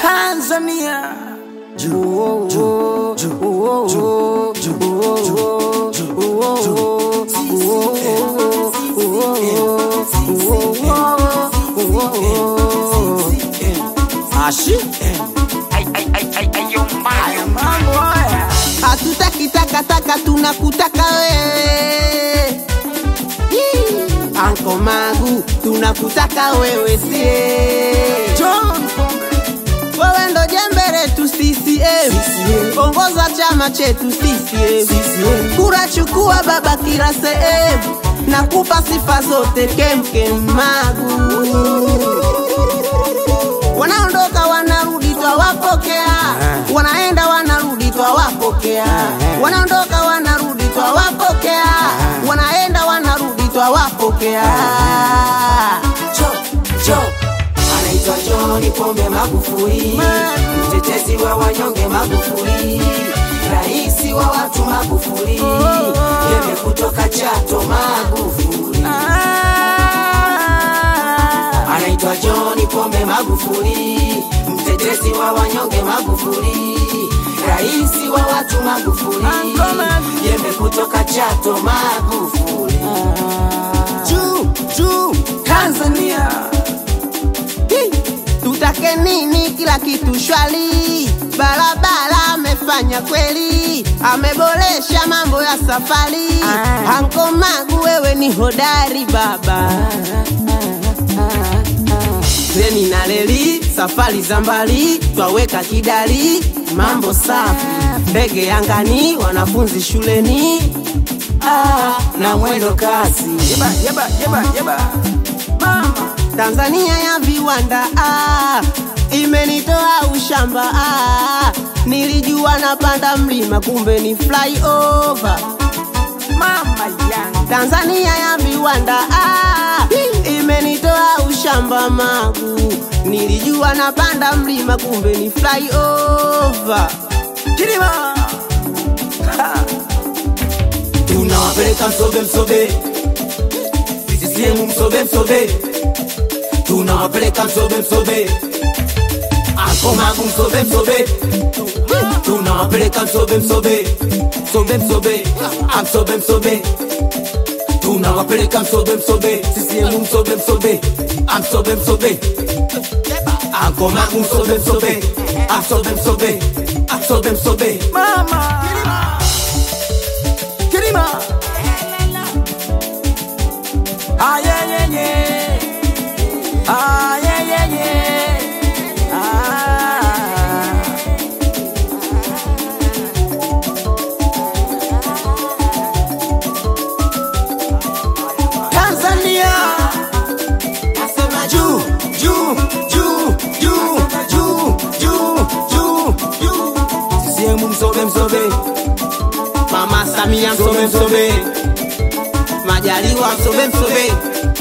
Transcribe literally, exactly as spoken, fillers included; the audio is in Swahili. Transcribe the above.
Tanzania. Ju, ju, ju, ju, Ashi hatutaki takataka, tunakutaka wewe. Anko Magu, tunakutaka wewe sie. John Wewe ndo jembe letu C C M, ongoza chama chetu C C M. Kura chukua baba kila sehemu, nakupa sifa zote kem kem Magu. Wanaondoka wanarudi twawapokea, wanaenda wanarudi twawapokea. Wanaondoka wanarudi twawapokea, wanaenda wanarudi twawapokea. Jo, Jo anaitwa John Pombe Magufuli, mtetezi wa wanyonge Magufuli, raisi wa watu Magufuli, yeye kutoka Chato Magufuli. Anaitwa John Pombe Magufuli, mtetezi wa wanyonge Magufuli, raisi wa watu Magufuli, yeye kutoka Chato Magufuli. Juu, juu, Tanzania. Tutake nini? Kila kitu shwari, barabara amefanya kweli, ameboresha mambo ya safari. Anko Magu wewe ni hodari baba. Treni na reli, safari za mbali, twaweka kidali, mambo safi. Ndege angani, wanafunzi shuleni, Ah, na mwendo kasi. Yeba, yeba, yeba, yeba. Mama. Tanzania ya viwanda, ah, imenitoa ushamba, ah, nilijua napanda mlima kumbe ni flyover. Mama yangu. Tanzania ya viwanda, ah, imenitoa ushamba Magu, nilijua napanda mlima kumbe ni flyover. Kilima. Tunawapeleka msobe msobe, C C M msobe msobe. Tunawapeleka msobe msobe, Anko Magu msobe msobe. Tunawapeleka msobe msobe, msobe msobe, msobe msobe. Tunawapeleka msobe msobe, C C M msobe msobe, msobe msobe. Anko Magu msobe msobe, msobe msobe, msobe msobe. Mama Kilima. Ah yeah yeah yeah. Ah yeah yeah yeah. Ah. Tanzania. Nasema juu juu juu juu juu juu juu juu. C C M msobe msobe, Mama Samia msobe msobe, Majaliwa msobe msobe.